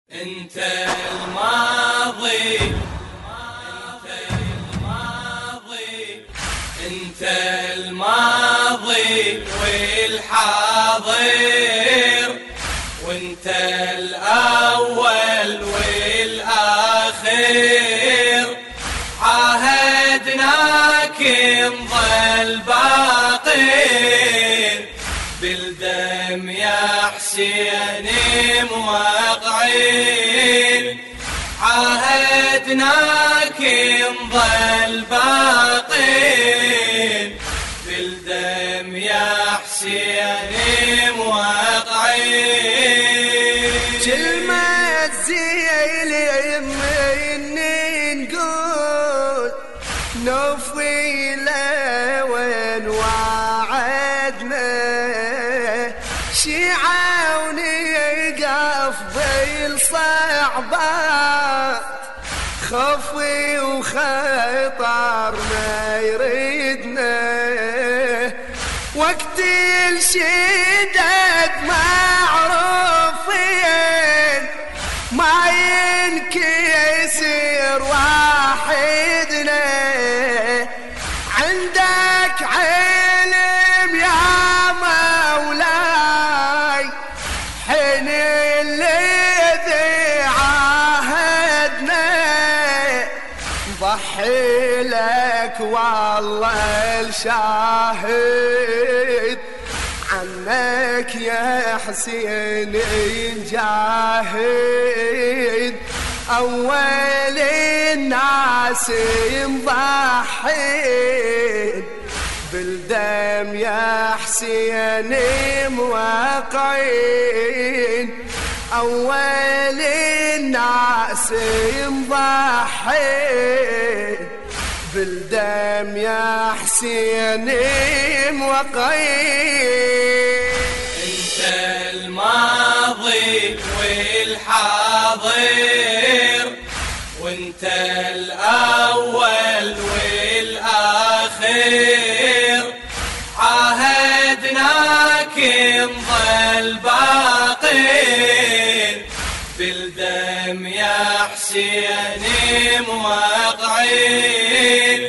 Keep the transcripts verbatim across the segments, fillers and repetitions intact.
انت الماضي انت الماضي انت الماضي والحاضر، وانت الاول والاخير. عاهدناك نظل باقين بالدم يا حسين موقعين. عاهدناك نظل باقين بالدم يا حسين موقعين. كلمة زين مني نقول نوفي لوين وعدنا شيعوني قفضي الصعبات خفي وخطر ما يريدنا وقت الشدد معروفين ما ينكسر واحدنا. عندك علم يا مولاي حين الذي عاهدنا ضحي لك والله الشاهد عنك يا حسين نجاهد. أول الناس مضحين بالدم يا حسين موقعين. أول الناس مضحين بالدم يا حسين موقعين. انت الماضي والحاضر، وانت الاول والاخير. عاهدناك نظل باقين بالدم يا حسين موقعين.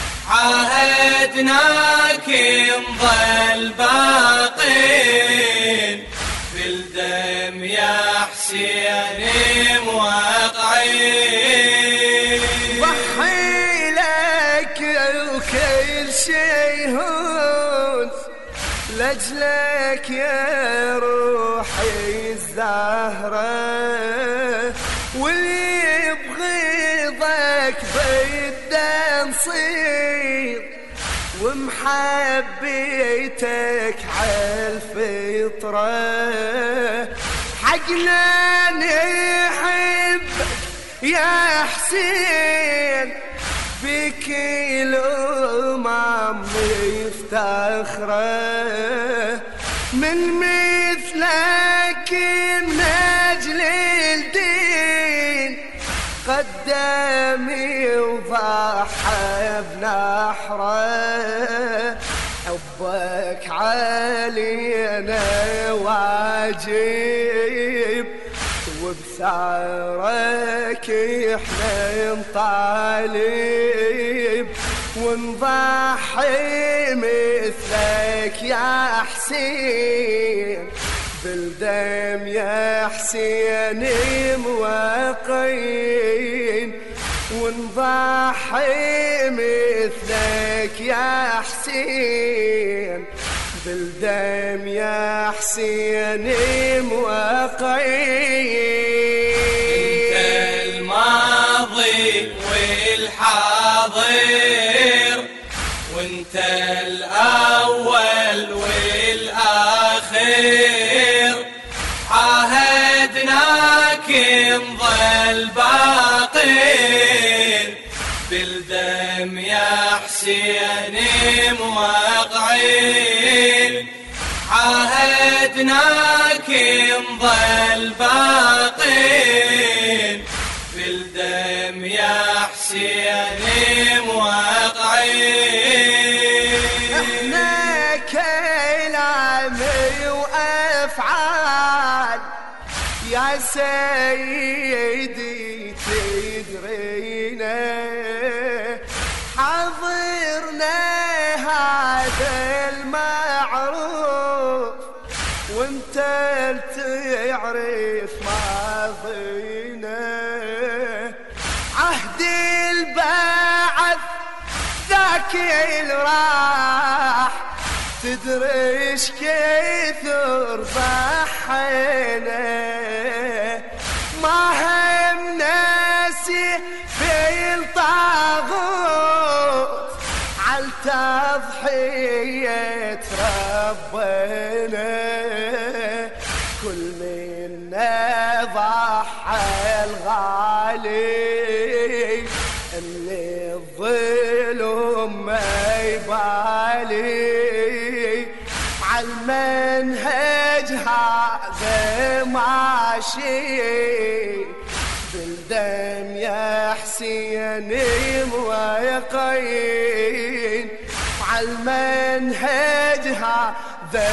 عاهدناك نظل باقين بالدم يا حسين موقعين. ضحي لك وكل شي هون لجلك يا روحي الزهرة، واللي يبغضك بالدم صير ومحبيتك عالفطرة. حقنا نحبك يا حسين بك الأمم مفتخرة. من مثلك من أجل الدين قدامي وضحى بنحره. حبك علينا واجب وبثارك احنا نطالب ونضحي مثلك يا حسين بالدم يا حسين موقعين. ونضحي مثلك يا حسين بالدم يا حسين موقعين. انت الماضي والحاضر، وانت الاول والاخير. عاهدناك نظل باقين بالدم يا حسين موقعين. عاهدناك نظل باقين بالدم يا حسين موقعين. احنا كلام وافعال يا سيدي تدرينا حضرنا هذا المعروف وانت تعرف ماضينا عهد البعث ذاك اللي راح تدريش كثر ضحينا ما هم ناسي في الطاغوت على تضحية ربنا كل منا ضحى الغالي اللي الظلم ما يبالي عالمنهج هذا ماشي بالدم يا حسين موقين عالمنهج هذا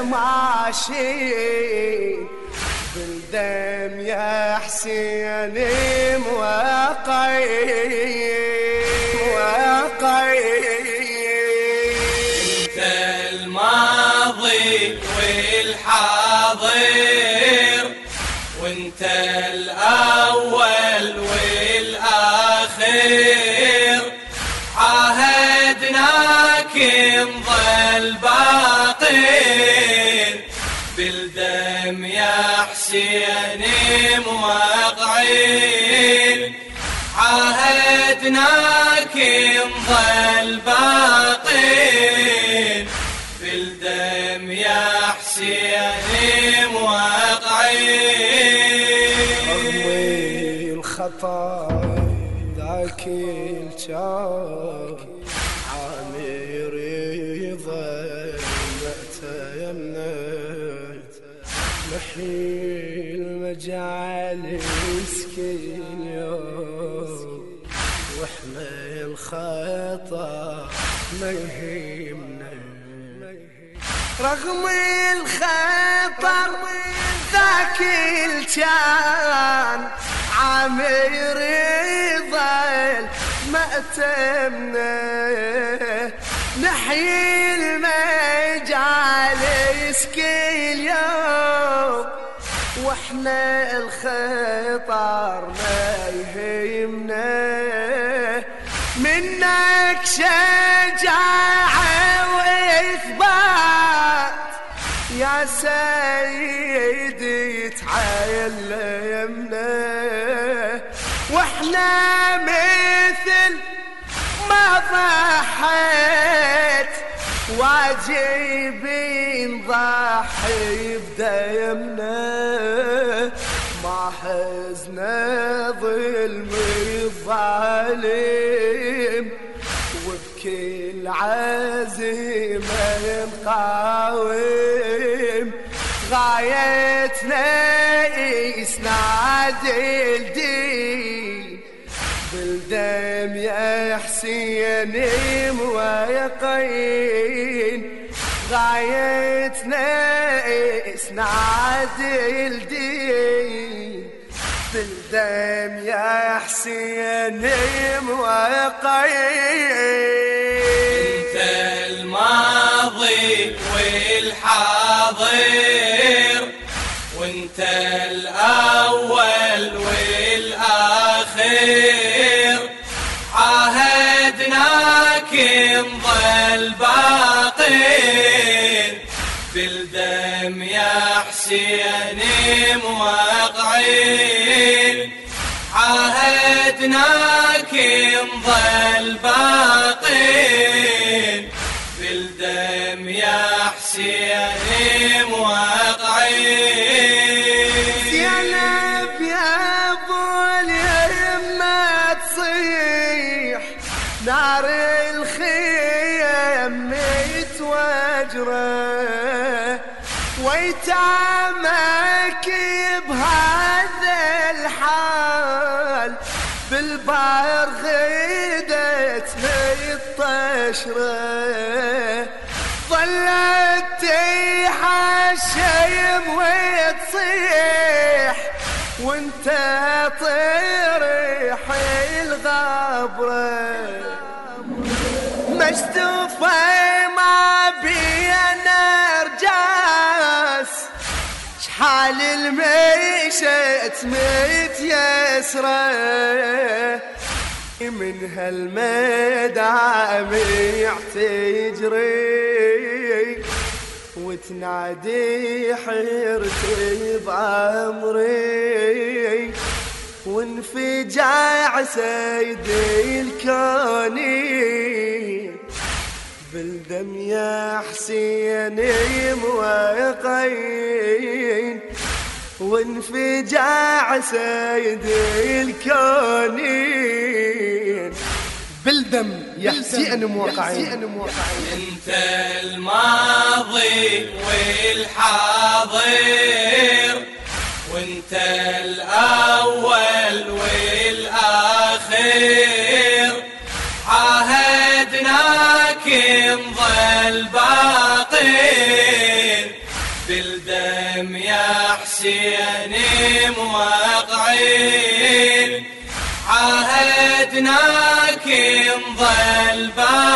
ماشي بالدم يا حسين موقين انت الماضي والحاضر وانت الاول والاخير عاهدناك نظل باقين بالدم يا حسين موقعين عاهدناك نظل باقين بالدم يا حسين موقعين رغم الخطا ذاك الجار عامر يظل مأتمنت نحيي المجالس كل يوم واحنا الخطا ما يهمنا رغم الخطر ذاك الجان عامر يظل مأتمنا نحيي المجالس كل يوم واحنا الخطر ما يهمنا منك شجاعة وإثبات يا سيدي تعلمنا واحنا مثل ما ضحيت واجبين ضحي بديمنا ما حزنا ظلم الظالم وبكل عزيمة نقاوم غايتنا إسناد الدين بالدم يا حسين موقين غايتنا إسناد الدين بالدم يا حسين موقين انت الماضي والحاضر وانت الاول والاخير عاهدناك نظل باقين بالدم يا حسين موقعين عاهدناك نظل باقين بالدم يا حسين موقعين زينب يا ابو اليمة تصيح نار الخيم متوجره ويتامك بهذا الحال بالبار غيدت الطشره ظلت تيح الشيم وتصيح وانت طيرح الغبرة مشتوفة ما بينا رجاس شحال الميشت متيسرة من هالمدامع تجري وتنادي حيرتي بعمري وانفجاع سيدي الكوني بالدم يا حسين موقعين وانفجاع سيدي الكونين بالدم يا حسين موقعين. انت الماضي والحاضر وانت الاول والاخير عاهدناك نظل باقين بالدم يا حسين موقعين عاهدناك نظل باقين